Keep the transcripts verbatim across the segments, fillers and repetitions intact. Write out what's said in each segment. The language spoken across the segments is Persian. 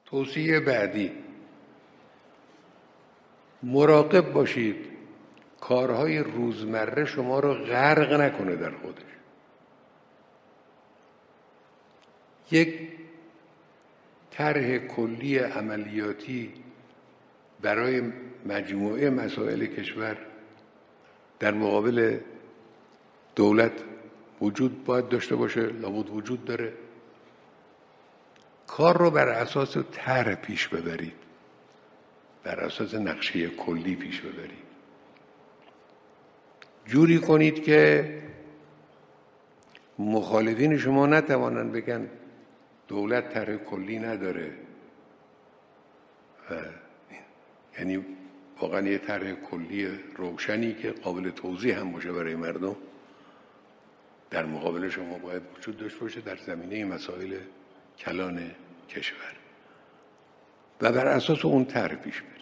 توصیه بعدی، مراقب باشید کارهای روزمره شما رو غرق نکنه در خودش. یک طرح کلی عملیاتی برای مجموعه مسائل کشور در مقابل دولت وجود باید داشته باشه، لابد وجود داره. کار رو بر اساس طرح پیش ببرید، بر اساس نقشه کلی پیش ببرید، جوری کنید که مخالفین شما نتوانند بگن دولت طرح کلی نداره. یعنی واقعا یه طرح کلی روشنی که قابل توضیح هم باشه برای مردم در مقابل شما باید وجود داشته باشه در زمینه مسائل کلان کشور و بر اساس اون طرح پیش برید.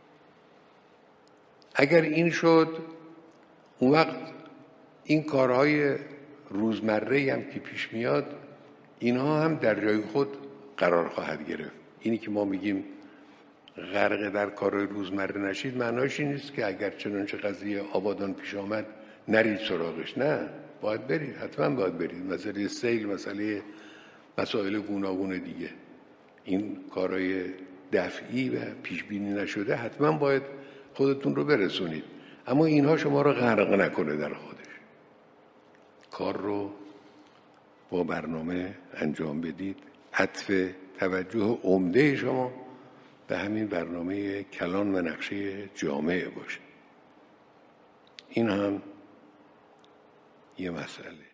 اگر این شد، اون وقت این کارهای روزمره هم که پیش میاد اینها هم در جای خود قرار خواهد گرفت. اینی که ما میگیم غرق در کارهای روزمره نشید، معناش این نیست که اگر چنانچه قضیه آبادان پیش آمد نرید سراغش. نه، باید برید، حتما باید برید. مسئله سیل، مسئله مسائل گوناگون دیگه، این کارهای دفعی و پیش بینی نشده حتما باید خودتون رو برسونید، اما اینها شما رو غرق نکنه در خودش. کار رو با برنامه انجام بدید. عطف توجه عمده شما به همین برنامه کلان و نقشه جامعه باشه. این هم یه مسئله.